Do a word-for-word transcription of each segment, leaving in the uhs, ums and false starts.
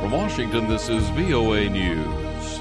From Washington, this is V O A News.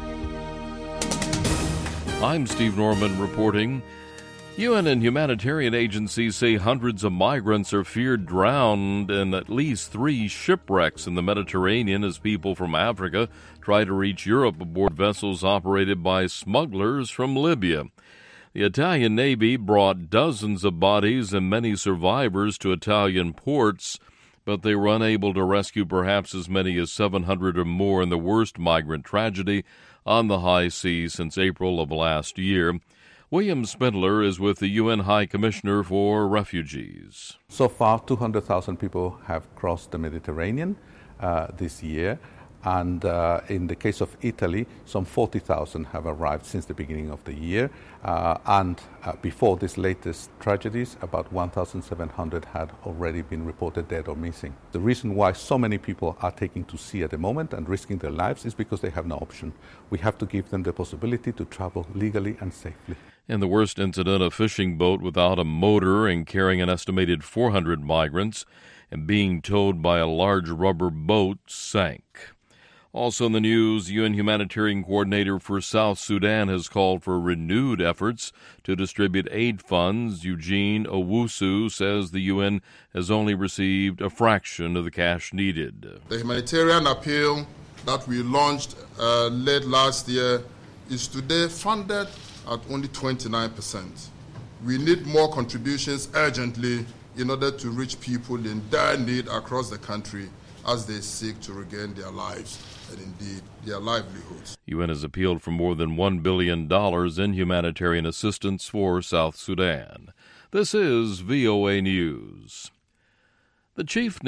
I'm Steve Norman reporting. U N and humanitarian agencies say hundreds of migrants are feared drowned in at least three shipwrecks in the Mediterranean as people from Africa try to reach Europe aboard vessels operated by smugglers from Libya. The Italian Navy brought dozens of bodies and many survivors to Italian ports, but they were unable to rescue perhaps as many as seven hundred or more in the worst migrant tragedy on the high seas since April of last year. William Spindler is with the U N High Commissioner for Refugees. So far, two hundred thousand people have crossed the Mediterranean uh, this year. And uh, in the case of Italy, some forty thousand have arrived since the beginning of the year. Uh, and uh, before these latest tragedies, about one thousand seven hundred had already been reported dead or missing. The reason why so many people are taking to sea at the moment and risking their lives is because they have no option. We have to give them the possibility to travel legally and safely. In the worst incident, a fishing boat without a motor and carrying an estimated four hundred migrants and being towed by a large rubber boat sank. Also in the news, U N Humanitarian Coordinator for South Sudan has called for renewed efforts to distribute aid funds. Eugene Owusu says the U N has only received a fraction of the cash needed. The humanitarian appeal that we launched uh, late last year is today funded at only twenty-nine percent. We need more contributions urgently in order to reach people in dire need across the country as they seek to regain their lives and indeed their livelihoods. U N has appealed for more than one billion dollars in humanitarian assistance for South Sudan. This is V O A News. The chief